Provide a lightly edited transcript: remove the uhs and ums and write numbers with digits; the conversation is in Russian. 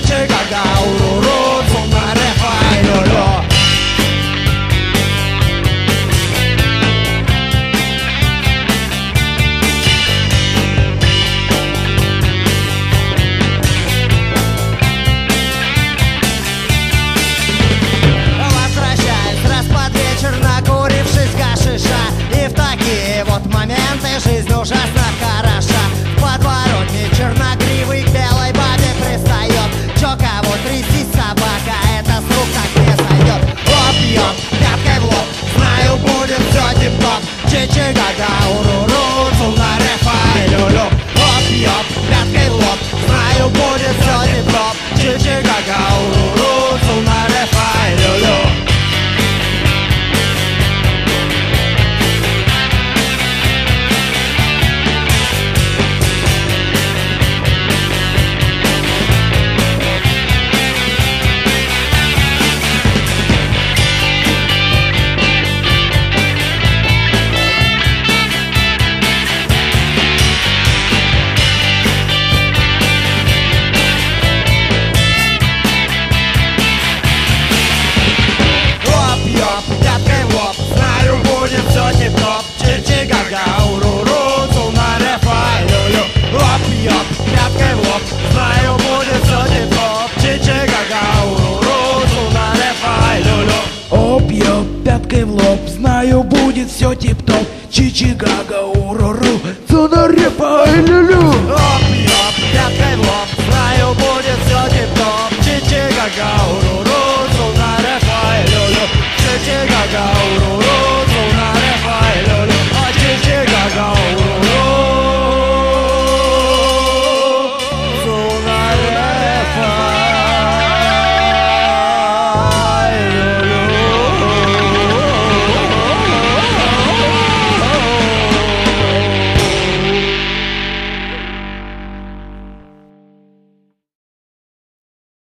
чичи-га-га, уруру, цуна, рефа и лю-лю. Накурившись гашиша, и в такие вот моменты жизнь ужасно хороша. В подворотне черногривый к белой бабе пристает. Чё, кого трясись, собака, это с рук так не сойдет. Оп, ёп, пяткой в лоб, знаю, будет всё тип-топ. Чичи-га-га, уруру, цуна, рефа и лю-лю. Оп, ёп, пяткой в лоб, знаю, будет всё тип-топ. Чичи-га-га, уруру, цуна, рефа и лю-лю. Всё тип-топ, чичи-га-га, уруру, цуна, рефа и лю-лю. Оп-ёп, пяткой в лоб, знаю, будет всё тип-топ, чичи-га-га, уруру, цуна, рефа и лю-лю. Оп-ёп, пяткой в лоб, знаю, будет все тип-топ. Чичи-га-га, уруру, цуна, рефа и лю-лю. Оп-ёп, пяткой в лоб, знаю, будет всё тип-топ, чичи-га-га, уруру.